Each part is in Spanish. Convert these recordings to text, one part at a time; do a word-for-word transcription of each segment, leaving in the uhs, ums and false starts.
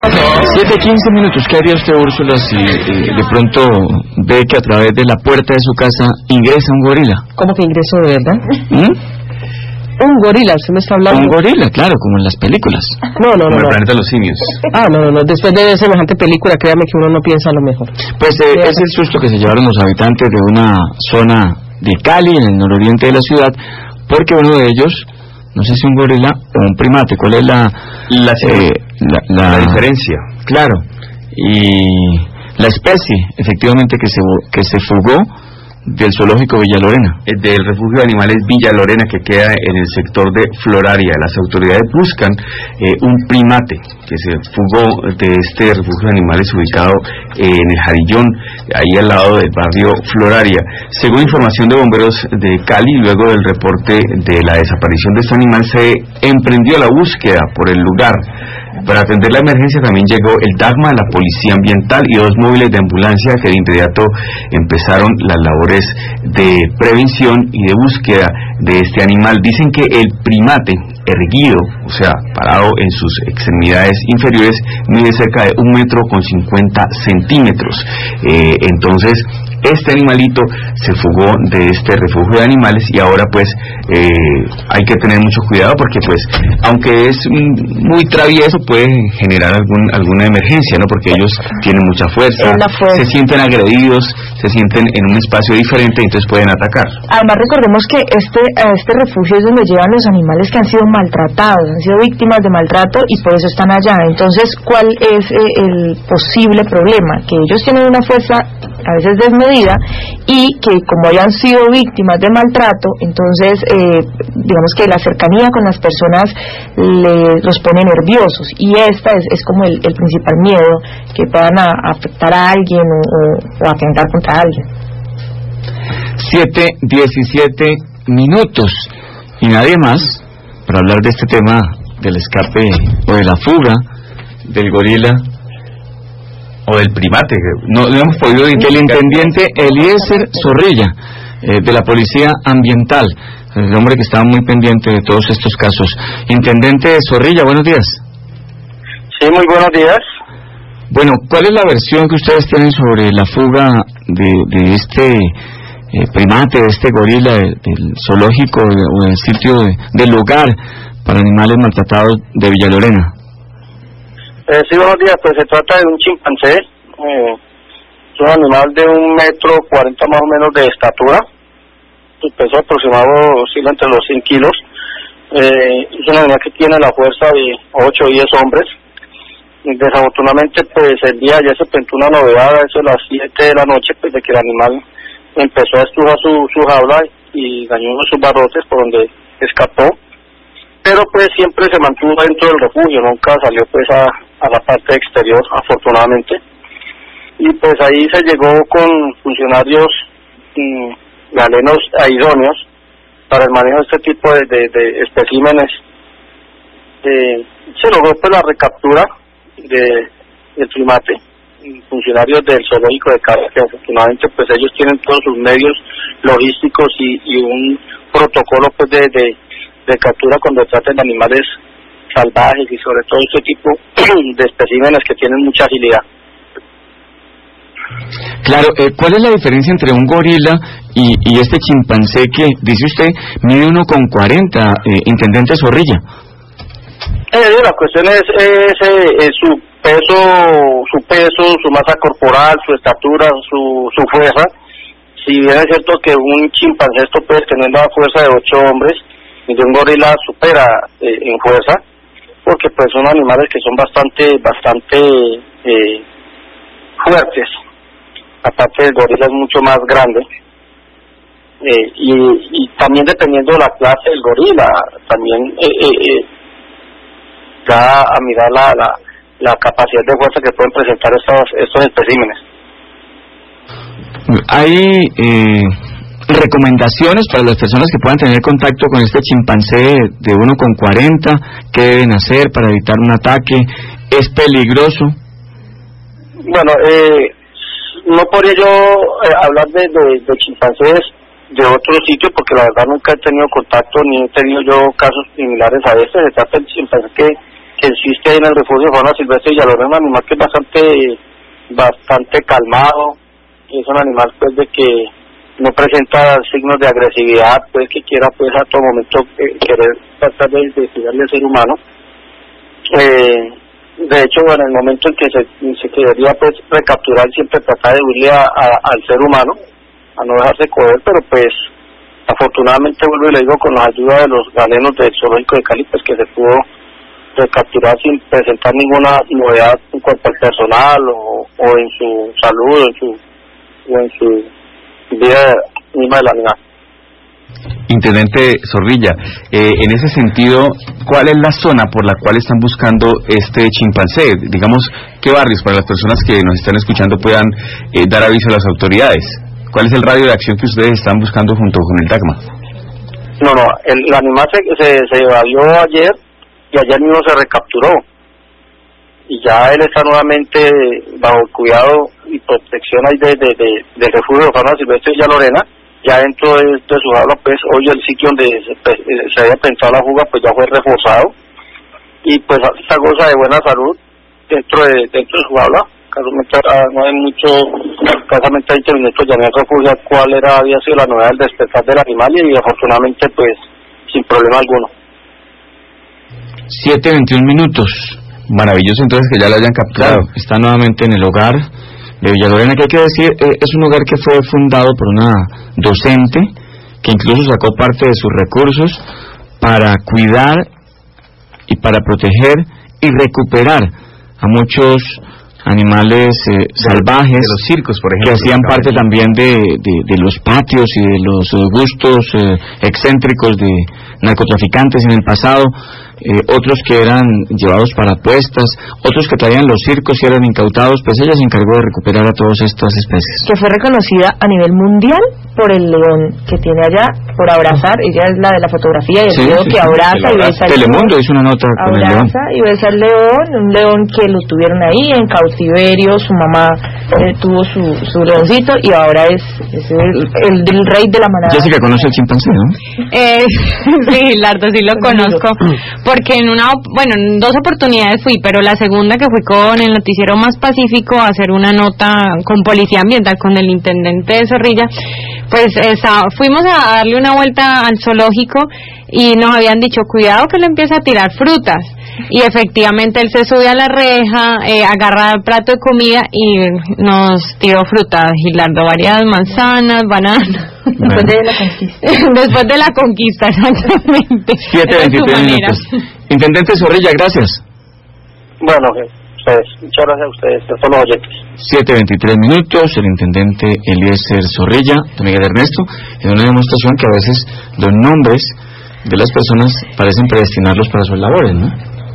siete quince minutos. ¿Qué haría usted, Úrsula, si eh, de pronto ve que a través de la puerta de su casa ingresa un gorila? ¿Cómo que ingreso de verdad? ¿Mm? Un gorila, ¿usted me está hablando? Un gorila, claro, como en las películas. No, no, no. Como el no. planeta de los simios. Ah, no, no, no. Después de semejante película, créame que uno no piensa lo mejor. Pues eh, es el susto que se llevaron los habitantes de una zona de Cali, en el nororiente de la ciudad, porque uno de ellos, no sé si un gorila o un primate, ¿cuál es la La, eh, la, la, la diferencia? Claro, y la especie, efectivamente, que se que se fugó del zoológico Villa Lorena. Del refugio de animales Villa Lorena, que queda en el sector de Floraria. Las autoridades buscan eh, un primate que se fugó de este refugio de animales ubicado eh, en el Jarillón, ahí al lado del barrio Floraria. Según información de bomberos de Cali, luego del reporte de la desaparición de este animal, se emprendió la búsqueda por el lugar. Para atender la emergencia también llegó el DAGMA, la Policía Ambiental y dos móviles de ambulancia que de inmediato empezaron las labores de prevención y de búsqueda de este animal. Dicen que el primate erguido, o sea, parado en sus extremidades inferiores, mide cerca de un metro con cincuenta centímetros. Eh, entonces, este animalito se fugó de este refugio de animales y ahora pues eh, hay que tener mucho cuidado porque pues aunque es muy travieso puede generar algún alguna emergencia, ¿no? Porque ellos tienen mucha fuerza, fuerza, se sienten agredidos, se sienten en un espacio diferente y entonces pueden atacar. Además recordemos que este este refugio es donde llevan los animales que han sido maltratados, han sido víctimas de maltrato y por eso están allá. Entonces, ¿cuál es eh, el posible problema? Que ellos tienen una fuerza a veces desmedida y que como hayan sido víctimas de maltrato, entonces eh, digamos que la cercanía con las personas le, los pone nerviosos y esta es, es como el, el principal miedo, que puedan a, a afectar a alguien o, o, o atentar contra alguien. siete diecisiete minutos y nadie más para hablar de este tema del escape o de la fuga del gorila o del primate, no, no hemos podido identificar. El intendente Eliezer Zorrilla, eh, de la Policía Ambiental, el hombre que estaba muy pendiente de todos estos casos. Intendente Zorrilla, buenos días. Sí, muy buenos días. Bueno, ¿cuál es la versión que ustedes tienen sobre la fuga de, de este eh, primate, de este gorila de, del zoológico de, o del sitio de, del lugar para animales maltratados de Villa Lorena? Eh, sí, buenos días. Pues se trata de un chimpancé, eh, es un animal de un metro cuarenta más o menos de estatura, su peso aproximado oscila entre los cien kilos, eh, es un animal que tiene la fuerza de ocho o diez hombres. Desafortunadamente, pues el día ya se presentó una novedad, eso a las siete de la noche, pues de que el animal empezó a estrujar su, su jaula y dañó uno de sus barrotes por donde escapó, pero pues siempre se mantuvo dentro del refugio, nunca salió pues a, a la parte exterior, afortunadamente, y pues ahí se llegó con funcionarios mmm, galenos idóneos para el manejo de este tipo de, de, de especímenes. Eh, se logró pues la recaptura de del primate, funcionarios del zoológico de Cali, que afortunadamente pues ellos tienen todos sus medios logísticos y, y un protocolo pues de, de de captura cuando tratan de animales salvajes y sobre todo este tipo de especímenes que tienen mucha agilidad. Claro, eh, ¿cuál es la diferencia entre un gorila y, y este chimpancé que, dice usted, mide uno con cuarenta, eh, intendente Zorrilla? Eh, la cuestión es, es, es su peso, su peso, su masa corporal, su estatura, su, su fuerza. Si bien es cierto que un chimpancé esto puede tener la fuerza de ocho hombres, y de un gorila supera eh, en fuerza, porque pues son animales que son bastante bastante eh, fuertes. Aparte el gorila es mucho más grande, eh, y, y también dependiendo de la clase del gorila también eh, eh, eh, da a mirar la, la la capacidad de fuerza que pueden presentar estos estos especímenes. Hay eh... recomendaciones para las personas que puedan tener contacto con este chimpancé de uno con cuarenta, ¿qué deben hacer para evitar un ataque? ¿Es peligroso? Bueno, eh, no podría yo eh, hablar de, de, de chimpancés de otro sitio porque la verdad nunca he tenido contacto ni he tenido yo casos similares a este. Se trata del chimpancé que, que existe ahí en el refugio de fauna silvestre Villa Lorena, un animal que es bastante, bastante calmado, es un animal pues de que no presenta signos de agresividad, pues que quiera pues a todo momento eh, querer tratar de investigarle al ser humano. Eh, de hecho, bueno, en el momento en que se, se quería pues recapturar, siempre tratar de huirle a, a, al ser humano, a no dejarse coger, pero pues afortunadamente, vuelvo y le digo, con la ayuda de los galenos del zoológico de Cali, pues que se pudo recapturar sin presentar ninguna novedad en cuanto al personal o, o en su salud o en su, o en su vida misma del animal. Intendente Zorrilla, eh, en ese sentido, ¿cuál es la zona por la cual están buscando este chimpancé? Digamos, ¿qué barrios para las personas que nos están escuchando puedan eh, dar aviso a las autoridades? ¿Cuál es el radio de acción que ustedes están buscando junto con el DACMA? No, no, el, el animal se, se, se evadió ayer y ayer mismo se recapturó. Y ya él está nuevamente bajo el cuidado y protección ahí de, de, de, del refugio de fauna silvestre Villa Lorena. Ya dentro de, de su jaula, pues hoy el sitio donde se, se había pensado la fuga, pues ya fue reforzado. Y pues esta goza de buena salud dentro de, dentro de su jaula. Casualmente no hay mucho, escasamente veinte minutos llamé al refugio cuál era, había sido la novedad del despertar del animal y afortunadamente pues sin problema alguno. siete veintiún minutos. Maravilloso entonces que ya lo hayan capturado. Claro, está nuevamente en el hogar de Villa Lorena, que hay que decir, eh, es un hogar que fue fundado por una docente que incluso sacó parte de sus recursos para cuidar y para proteger y recuperar a muchos animales eh, salvajes, de los circos, por ejemplo, que hacían parte también de, de, de los patios y de los uh, gustos eh, excéntricos de narcotraficantes en el pasado, eh, otros que eran llevados para apuestas, otros que traían los circos y eran incautados. Pues ella se encargó de recuperar a todas estas especies. Que fue reconocida a nivel mundial por el león que tiene allá, por abrazar. Ella es la de la fotografía y el sí, video sí, que sí, abraza y besa al Telemundo hizo una nota con el león. Abraza y besa al león, un león que lo tuvieron ahí en cautiverio, su mamá eh, tuvo su, su leoncito y ahora es, es el, el, el rey de la manada. Jessica conoce el chimpancé, ¿no? Eh, sí, Lardo, sí lo conozco, porque en una, bueno, en dos oportunidades fui, pero la segunda que fui con el noticiero Más Pacífico a hacer una nota con Policía Ambiental, con el intendente de Zorrilla, pues esa, fuimos a darle una vuelta al zoológico y nos habían dicho, cuidado que le empieza a tirar frutas. Y efectivamente él se sube a la reja, eh, agarra el plato de comida y nos tiró frutas, Gilardo, varias manzanas, bananas. Después de la conquista. Después de la conquista, exactamente. siete veintitrés minutos. Intendente Zorrilla, gracias. Bueno, ustedes, muchas gracias a ustedes, a todos los oyentes. siete veintitrés minutos, el intendente Eliezer Zorrilla, de Miguel Ernesto, en una demostración que a veces los nombres de las personas parecen predestinarlos para sus labores, ¿no?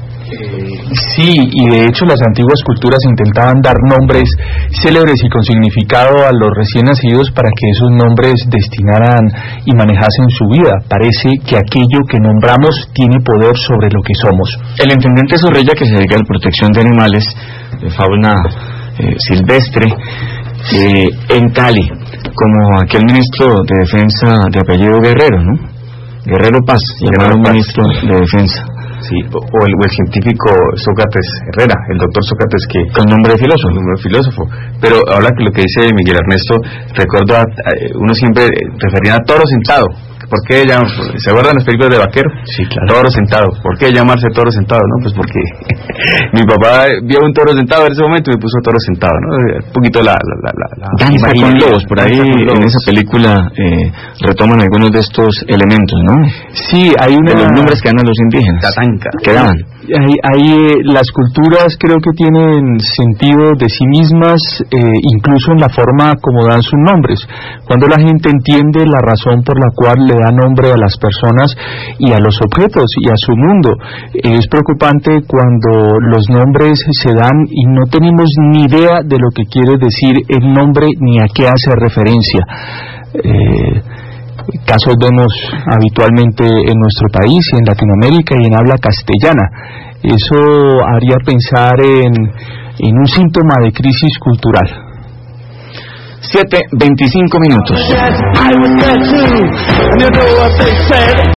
Sí, y de hecho las antiguas culturas intentaban dar nombres célebres y con significado a los recién nacidos para que esos nombres destinaran y manejasen su vida. Parece que aquello que nombramos tiene poder sobre lo que somos. El intendente Zorrilla, que se dedica a la protección de animales, de fauna eh, silvestre, eh, en Cali, como aquel ministro de Defensa de apellido Guerrero, ¿no? Guerrero Paz, llamado ministro de Defensa. Sí, o el, o el científico Sócrates Herrera, el doctor Sócrates, que con nombre de filósofo. Nombre de filósofo. Pero ahora que lo que dice Miguel Ernesto, recuerdo a, a, uno siempre refería a toro sentado. ¿Por qué llaman? ¿Se acuerdan las películas de vaquero? Sí, claro. Toro sentado. ¿Por qué llamarse toro sentado? No, pues porque mi papá vio un toro sentado en ese momento y me puso toro sentado, ¿no? Un poquito la... la, la, la Danza con lobos, por ahí lobos. En esa película eh, retoman algunos de estos elementos, ¿no? Sí, hay una... De los nombres que dan a los indígenas. Tatanca. Que daban. Hay, hay, eh, las culturas creo que tienen sentido de sí mismas, eh, incluso en la forma como dan sus nombres. Cuando la gente entiende la razón por la cual le da nombre a las personas y a los objetos y a su mundo, eh, es preocupante cuando los nombres se dan y no tenemos ni idea de lo que quiere decir el nombre ni a qué hace referencia. Eh, casos vemos habitualmente en nuestro país y en Latinoamérica y en habla castellana. Eso haría pensar en, en un síntoma de crisis cultural. siete veinticinco minutos.